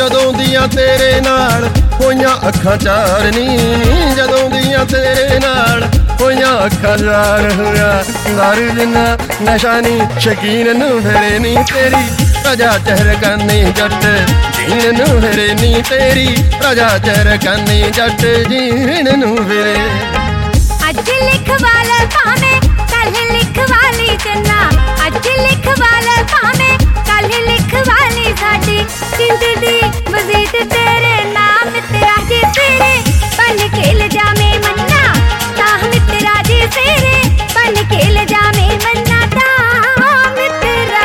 ਜਦੋਂ ਦੀਆਂ ਤੇਰੇ ਨਾਲ ਹੋਈਆਂ ਅੱਖਾਂ ਚਾਰ ਨੀ, ਜਦੋਂ ਦੀਆਂ ਤੇਰੇ ਨਾਲ ਹੋਈਆਂ ਅੱਖਾਂ ਚਾਰ ਹੋਇਆ ਦਾਰੂ ਜਿੰਨਾ ਨਸ਼ਾ ਨੀ ਸ਼ਕੀਨ ਨੂੰ ਫਿਰੇ ਨੀ ਤੇਰੀ ਰਜਾ ਚਹਿਰਕਾਨੀ ਜੱਟ ਜੀਣ ਨੂੰ ਫਿਰੇ ਨੀ ਤੇਰੀ ਰਜਾ ਚਹਿਰਕਾਨੀ ਜੱਟ ਜੀਣ ਨੂੰ ਫਿਰੇ। ਅੱਜ ਲਿਖਵਾ ਲੈ ਭਾਵੇਂ ਕੱਲ ਲਿਖਵਾ ਲਈ ਚੰਨਾ, ਅੱਜ ਲਿਖਵਾ ਲੈ ਭਾਵੇਂ ਕੱਲ ਲਿਖਵਾ ਲਈ ਸਾਡੀ ਜਿੰਦ ਦੀ ਵਜ਼ੀਦ ਤੇਰੇ ਨਾਮ ਤੇਰਾ ਜੀ ਤੇਰੇ ਬਣ ਕੇ ਲਜਾਵੇਂ ਮੰਨਾ ਤਾਂ ਮਿੱਤਰਾ ਜੀ ਤੇਰੇ ਬਣ ਕੇ ਲਜਾਵੇਂ ਮੰਨਾ ਤਾਂ ਮਿੱਤਰਾ।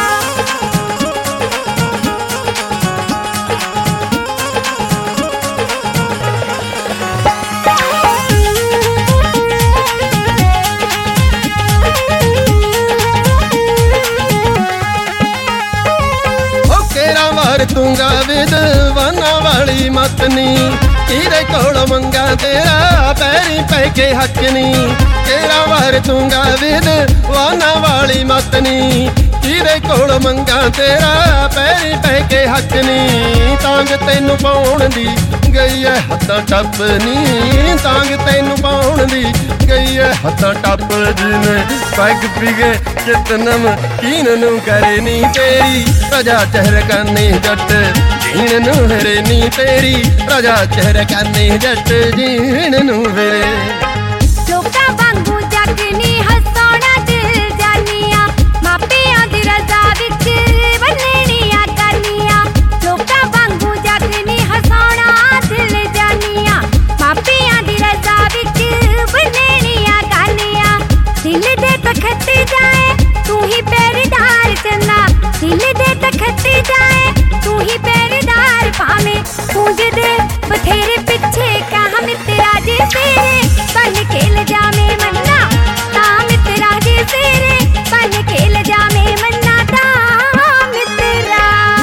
ਤੂੰਗਾ ਵਿਦਵਾਨਾ ਵਾਲੀ ਮਤ ਨੀ, ਤੇਰੇ ਕੋਲ ਮੰਗਾ ਤੇਰਾ ਪੈਰੀ ਪੈ ਕੇ ਹੱਕ ਨੀ। ਤੇਰਾ ਵਾਰ ਤੂੰਗਾ ਵਿਦਵਾਨਾ ਵਾਲੀ ਮਤ ਨੀ, ਤੇਰੇ ਕੋਲ ਮੰਗਾ ਤੇਰਾ ਪੈਰੀ ਪੈ ਕੇ ਹੱਕ ਨੀ। ਤਾਂਗ ਤੈਨੂੰ ਪਾਉਣ ਦੀ ਗਈ ਐ ਹੱਥਾਂ ਟੱਪ ਨੀ, ਤਾਂਗ ਤੈਨੂੰ ਪਾਉਣ ਦੀ ਗਈ ਐ ਹੱਥਾਂ ਟੱਪ ਜਿਵੇਂ ਪੱਗ ਪੀਗੇ ਚਿਤਨਮ ਕੀਨ ਨੂੰ ਕਰੇ ਨੀ ਤੇਰੀ ਰਜਾ ਚਹਿਰਕਾਨੀ ਜੱਟ ਜੀਣ ਨੂੰ ਫਿਰੇ ਨੀ ਤੇਰੀ ਰਜਾ ਚਹਿਰਕਾਨੀ ਜੱਟ ਜੀਣ ਨੂੰ ਫਿਰੇ। ਲੋਕਾਂ ਵਾਂਗੂ ਜੱਗ ਨੀ ਹਸਾਉਣਾ ਦਿਲ ਜਾਨੀਆਂ, ਮਾਪਿਆਂ ਦੀ ਰਜ਼ਾ ਵਿੱਚ ਬੰਨਣੀਆਂ ਕਰਨੀਆਂ। ਲੋਕਾਂ ਵਾਂਗੂ ਜੱਗ ਨੀ ਹਸਾਉਣਾ ਦਿਲ ਜਾਨੀਆਂ, ਮਾਪਿਆਂ ਦੀ ਰਜ਼ਾ ਵਿੱਚ ਬੰਨਣੀਆਂ ਕਰਨੀਆਂ। ਦਿਲ ਦੇ ਤਖਤ ਜਾਏ ਤੂੰ ਹੀ ਪਹਿਰੇਦਾਰ ਚੰਨਾ, ਦਿਲ ਦੇ ਤਖਤ ਜਾਏ ਤੂੰ ਹੀ ਪਹਿਰੇਦਾਰ ਭਾਵੇਂ ਪੂੰਝਦੇ ਬਥੇਰੇ ਪਿੱਛੇ ਕਹਾਂ ਮਿੱਤਰਾ ਜੀ ਤੇਰੇ ਬਣ ਕੇ ਲਜਾਵੇਂ ਮੰਨਾ ਤਾਂ ਮਿੱਤਰਾ ਜੀ ਤੇਰੇ ਬਣ ਕੇ ਲਜਾਵੇਂ ਮੰਨਾ ਤਾਂ ਮਿੱਤਰਾ।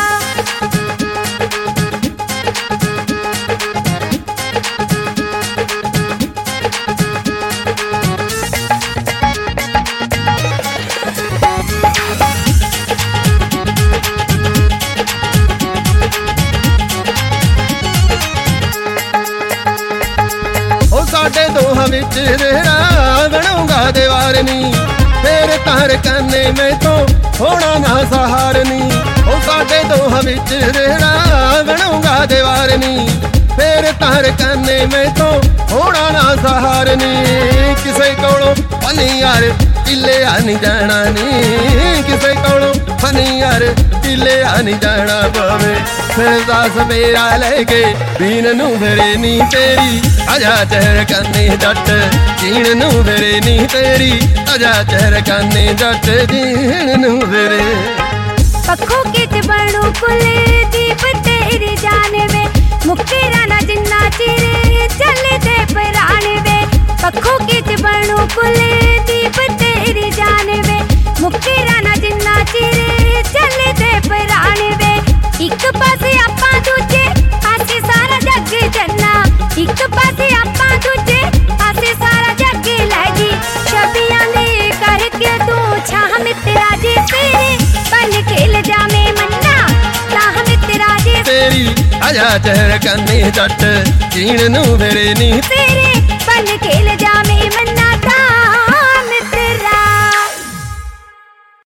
ਸਾਡੇ ਦੋਹਾਂ ਵਿੱਚ ਰਹਿਣਾ ਬਣੂਗਾ ਦੀਵਾਰ ਨੀ, ਫੇਰ ਤਾਰ ਕੰਨੇ ਮੈਥੋਂ ਹੋਣਾ ਨਾ ਸਹਾਰ ਨੀ। ਉਹ ਸਾਡੇ ਦੋਹਾਂ ਵਿੱਚ ਰਹਿਣਾ ਬਣੂਗਾ ਦੀਵਾਰ ਨੀ, ਫੇਰ ਤਾਰ ਕੰਨੇ ਮੈਥੋਂ ਹੋਣਾ ਨਾ ਸਹਾਰ ਨੀ। ਕਿਸੇ ਕੋਲੋਂ ਫਨੀ ਯਾਰ ਢਿੱਲੇ ਆ ਨਹੀਂ ਜਾਣਾ ਨੀ, ਕਿਸੇ ਕੋਲੋਂ ਫਨੀ ਯਾਰ ਢਿੱਲੇ ਆ ਨਹੀਂ ਜਾਣਾ ਪਵੇ। ਫਿਰ ਦੱਸ ਮੇਰਾ ਲੈ ਕੇ ਬੀਨ ਨੂੰ ਫਿਰੇ ਨੀ ਤੇਰੀ ਅਜਾ ਚਹਿਰਕਾਨੀ ਜੱਟ ਜੀਣ ਨੂੰ ਫਿਰੇ ਨੀ ਤੇਰੀ ਅਜਾ ਚਹਿਰਕਾਨੀ ਜੱਟ ਜੀਣ ਨੂੰ ਫਿਰੇ। ਪੱਖੋਂ ਕਿਤ ਬਣੂ ਕੁਲਦੀਪ ਤੇਰੀ ਜਾਨ ਵੇ ਮੁੱਕੇ ਰਾਣਾ ਜਿੰਨਾ ਚਿਰ ਚੱਲਦੇ ਪ੍ਰਾਣ ਵੇ। ਪੱਖੋਂ ਕਿਤ ਬਣੂ ਕੁਲਦੀਪ ਤੇਰੀ ਜਾਨ ਵੇ ਮੁੱਕੇ ਰਾਣਾ ਜਿੰਨਾ ਚਿਰ ਚੱਲਦੇ ਪ੍ਰਾਣ ਵੇ। ਇੱਕ ਪਾਸੇ ਆਪਾਂ ਦੂਜੇ ਪਾਸੇ ਸਾਰਾ ਜੱਗ ਚੰਨਾ, ਇੱਕ ਪਾਸੇ ਆਪਾਂ ਦੂਜੇ ਪਾਸੇ ਸਾਰਾ ਜੱਗ ਲੈ ਜੀ। ਛਬੀਆਂ ਨੇ ਕਰਕੇ ਤੂੰ ਛਾਹ ਮਿੱਤਰਾ ਜੀ ਤੇਰੇ ਬਣ ਕੇ ਲਜਾਵੇਂ ਮੰਨਾ ਤਾਂ ਮਿੱਤਰਾ ਜੀ ਤੇਰੀ ਅਜਾ ਚਹਿਰਕਾਨੀ ਜੱਟ ਜੀਣ ਨੂੰ ਫਿਰੇ ਨੀ।